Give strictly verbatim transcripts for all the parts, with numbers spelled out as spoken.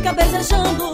fica desejando.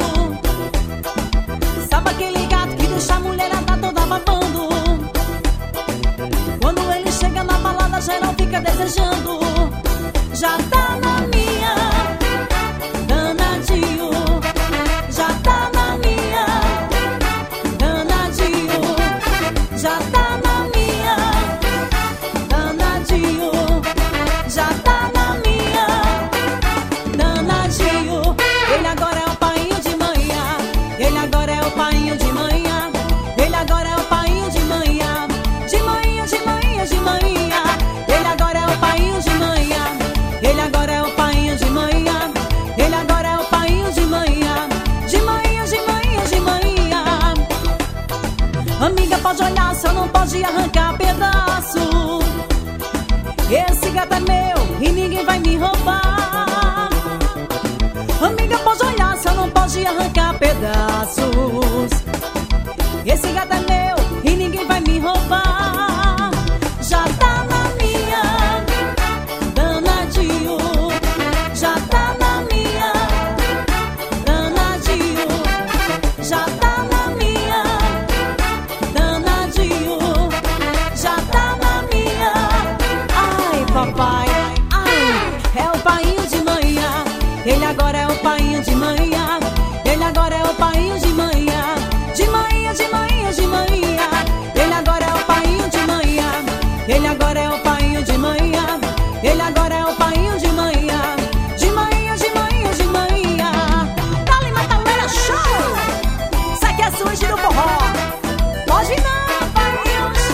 Sabe aquele gato que deixa a mulherada toda babando? Quando ele chega na balada, geral fica desejando. Já tá na minha, danadinho. Já tá na minha, danadinho. Já tá na minha, danadinho. Já tá na minha, danadinho. Ele agora é o painho de manhã. Ele agora é o painho de manhã. Ele agora é o painho de manhã. De manhã, de manhã, de manhã. Ele agora é o painho de manhã. Ele agora é o painho de manhã. Ele agora é o painho de manhã. De manhã, de manhã, de manhã. Amiga, pode olhar, só não pode arrancar pedaço. Esse gato é meu e ninguém vai me roubar. Amiga, pode olhar, só não pode arrancar pedaços. Esse gato é meu e ninguém vai me roubar. Já tá na minha, danadinho. Já tá na minha, danadinho. Já tá na minha, danadinho. Já tá na minha. Ai, papai, ai, é o painho de manhã. Ele agora é o painho de manhã. Ele agora é o painho de manhã. De manhã, de manhã, de manhã. Ele agora é o painho de manhã. Ele agora é o painho de manhã. Ele agora é o painho de manhã. De manhã, de manhã, de manhã. Dali Mataleira Show! Isso aqui é suíte do forró. Pode não, painhos.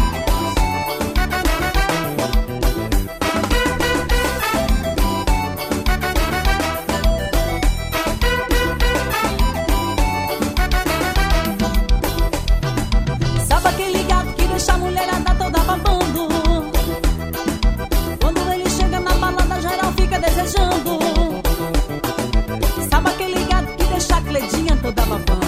Sabe aquele gato que deixa a mulherada toda babando? Quando ele chega na balada, geral fica desejando. Sabe aquele gato que deixa a Cledinha toda babando?